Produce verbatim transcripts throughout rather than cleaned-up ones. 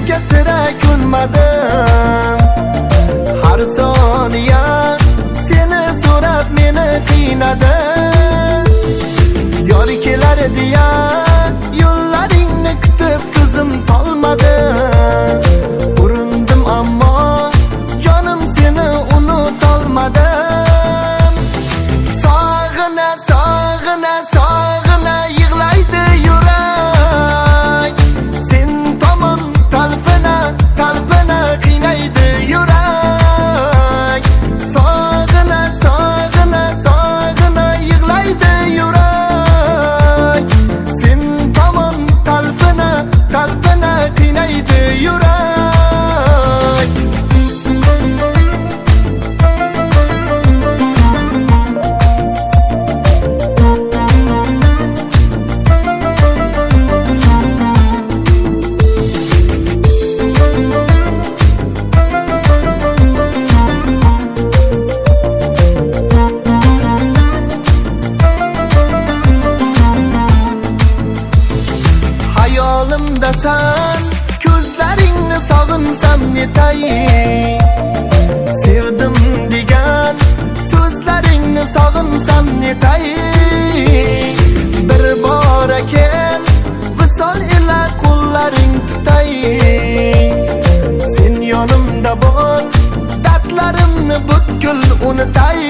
sevgiga sira ko'nmadim. Har soniya seni so'rab meni qiynadim. Yor kelar deya yo'llaringni kutib ko'zim tolmadim. Urindim ammo jonim seni unutolmadim. Sog'ina sog'ina sog'ina yig'laydi yurak. Sen tomon talpina talpina qiynaydi yurak. Sog'ina sog'ina sog'ina yig'laydi yurak. Sen tomon talpina talpina qiynaydi yurak. Hayolimda sen ko'zlaringni sog'insam netay. Sevdim degan so'zlaringni sog'insam netay. Bir bora kel visol ila qo'llaring tutay. Sen yonimda bo'l dardlarimni butkul unutay.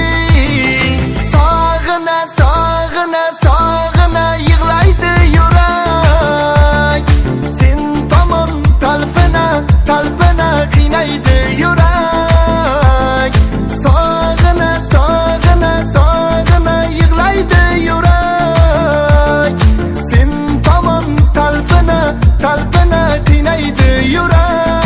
Sog'ina sog'ina sog'ina yig'laydi yurak. Sen tomon talpina talpina qiynaydi yurak. Sog'ina sog'ina sog'ina yig'laydi yurak. Sen tomon talpina talpina qiynaydi yurak.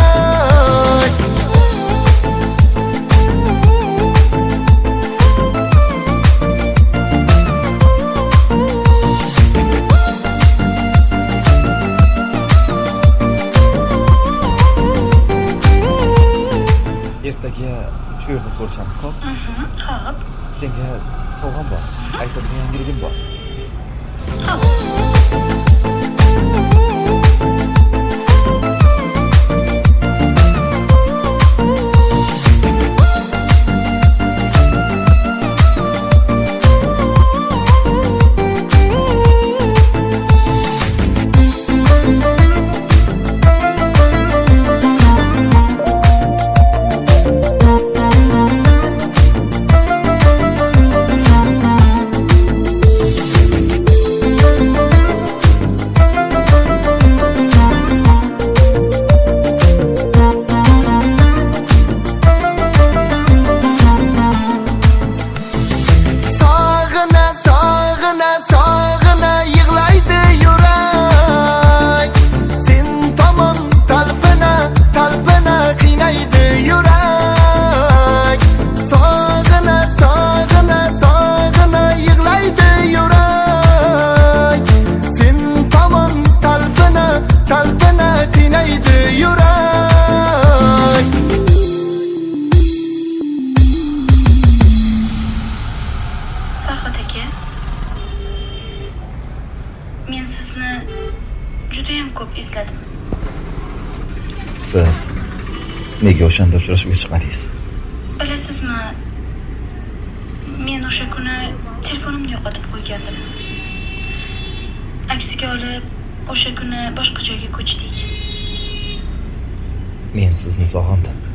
Ertaga shu yerda ko'rishamiz, xo'p? Mhm, xo'p. Senga sovg'am bor. Aytadigan yangiligim bor. Xo'p. Sog'ina sog'ina sog'ina yig'laydi yurak. Sen tomon talpina talpina qiynaydi yurak. Sog'ina sog'ina sog'ina yig'laydi yurak. Sen tomon talpina talpina qiynaydi yurak. Farhod aka, men sizni juda ham ko'p izladim. Siz nega o'shanda uchrashuvga chiqmadingiz? Bilasizmi, men o'sha kuni telefonimni yo'qotib qo'ygandim. Aksiga olib, o'sha kuni boshqa joyga ko'chdik. Men sizni sog'indim.